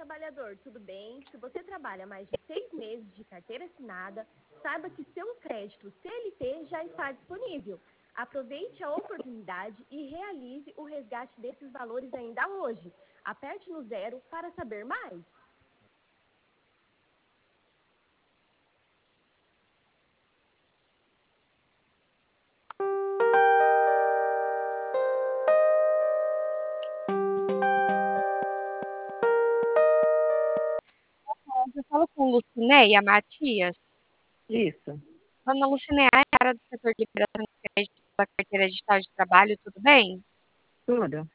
trabalhador, tudo bem? Se você trabalha mais de 6 meses de carteira assinada, saiba que seu crédito CLT já está disponível. Aproveite a oportunidade e realize o resgate desses valores ainda hoje. Aperte no 0 para saber mais. Eu falo com Lucinéia Matias. Isso, Dona Lucinéia, é a área do setor de liberação de crédito da carteira digital de trabalho, tudo bem? tudo.